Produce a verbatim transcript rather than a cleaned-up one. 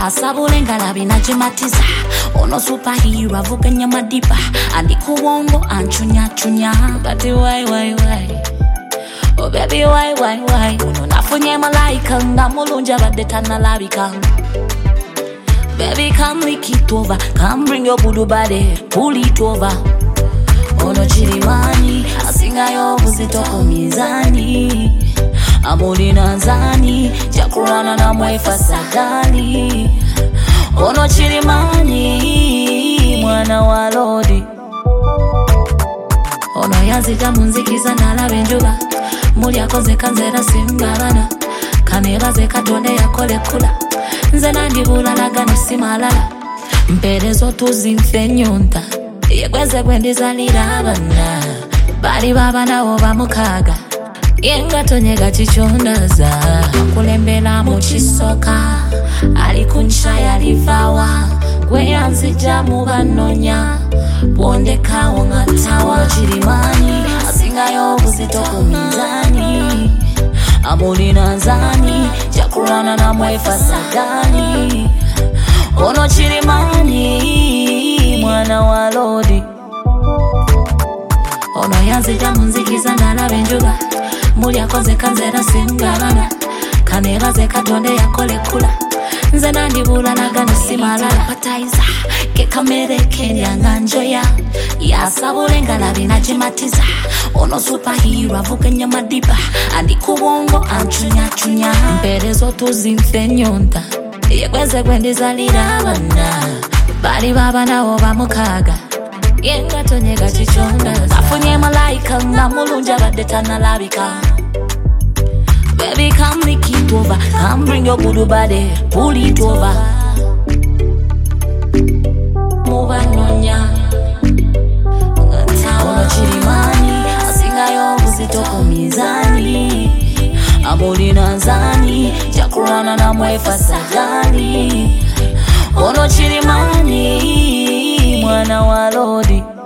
Yasabule ngalabi najimatiza. Ono superhero avuga nyamadiba. Andi kuwongo anchunya chunya. Bati why why why. Oh baby why why why. Uno nafunye malaika ngamulunja badetana labika. Baby come lick it over. Come bring your good body. Pull it over. Ono chirimani asinga yo buzitoko mizani. Amuli nanzani chakurana na mwefa sadali. Ono chirimani mwana wa lodi. Ono yazita munzikiza nalabe njuba. Muli akoze kanzera simbalana. Kanera ze katonde yakole kula. Nze nandibula lagano simalala. Mperezo tuzimfe nyonta. Yegweze kwendizalira abana. Bali baba nawo bamukaga. Yenga tonyega chichondaza. Kulembela muchisoka. Alikuncha yalivawa. Kweyanzija mubanonya. Bondeka wongatawa. Chirimani asinga yo buzitoko mizani. Amuli nanzani chakurana na mwefa sadani. Ono chirimani mwana wa lodi. Ono yazita munzikiza nalabe njuba. Muli akoze kanzera simbalana. Kanera ze katonde yakole kula. Nze nandibula lagano simalala. Pataiza kekamere kenya nganjoya. Yasabule ngalabi najimatiza. Ono superhero avuga nyamadiba. Andi kuwongo anchunya chunya. Mperezo tuzimfe nyonta. Yegweze kwendizalira abana. Bali baba nawo bamukaga. Yenga tonyega chichondaza. Afunye malaika ngamulunja badetana labika. Baby come lick it over. Come bring your good body. Pull it over. Move anonya. Ono chirimani asinga yo buzitoko mizani. Amuli nanzani chakurana na mwefa sadali. Ono chirimani mwana wa lodi.